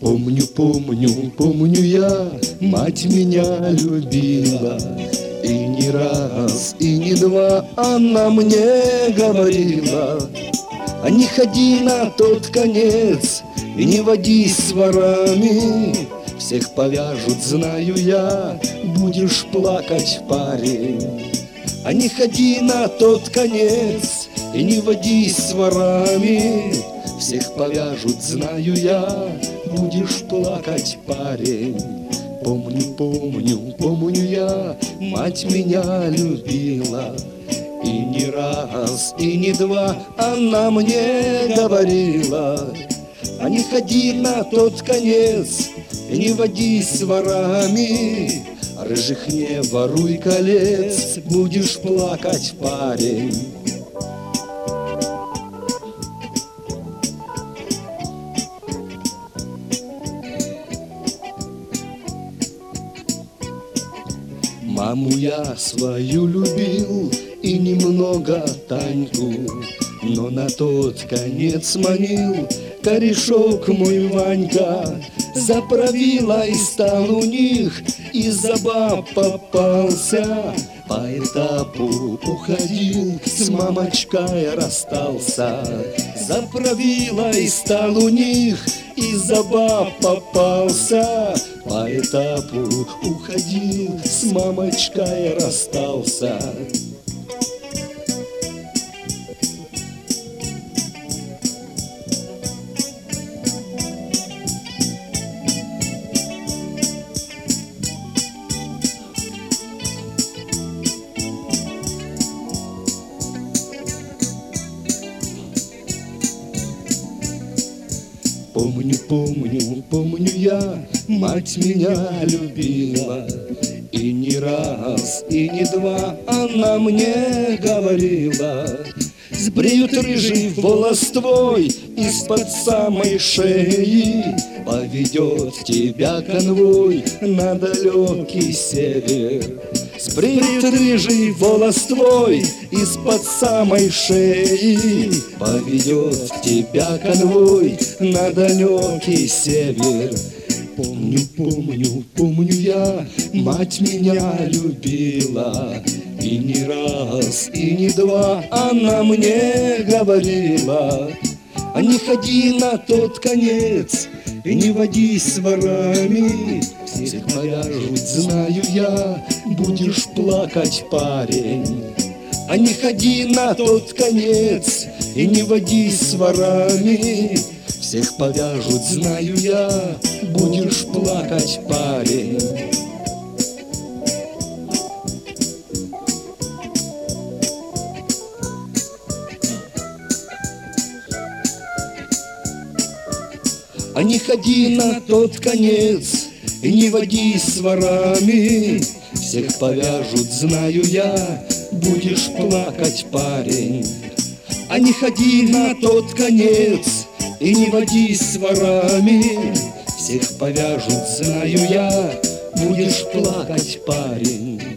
Помню, помню, помню я, мать меня любила. И не раз, и не два она мне говорила: а не ходи на тот конец и не водись с ворами, всех повяжут, знаю я, будешь плакать, парень. А не ходи на тот конец и не водись с ворами, всех повяжут, знаю я, будешь плакать, парень. Помню, помню, помню я, мать меня любила. И не раз, и не два она мне говорила: а не ходи на тот конец и не водись с ворами, рыжих не воруй колец, будешь плакать, парень. Маму я свою любил и немного Таньку, но на тот конец манил корешок мой Ванька. Заправила и стал у них, из-за баб попался, по этапу уходил, с мамочкой расстался. Заправила и стал у них, из-за баб попался, по этапу уходил, с мамочкой расстался. Помню, помню, помню я, мать меня любила. И не раз, и не два она мне говорила: сбреют рыжий волос твой из-под самой шеи, поведет тебя конвой на далекий север. Сбреют рыжий волос твой из-под самой шеи, поведет тебя конвой на далекий север. Помню, помню, помню я, мать меня любила. И не раз, и не два она мне говорила: а не ходи на тот конец и не водись с ворами, всех повяжут, знаю я, будешь плакать, парень. А не ходи на тот конец и не водись с ворами, всех повяжут, знаю я, будешь плакать, парень. А не ходи на тот конец и не водись с ворами, всех повяжут, знаю я, будешь плакать, парень. А не ходи на тот конец и не водись с ворами, всех повяжут, знаю я, будешь плакать, парень.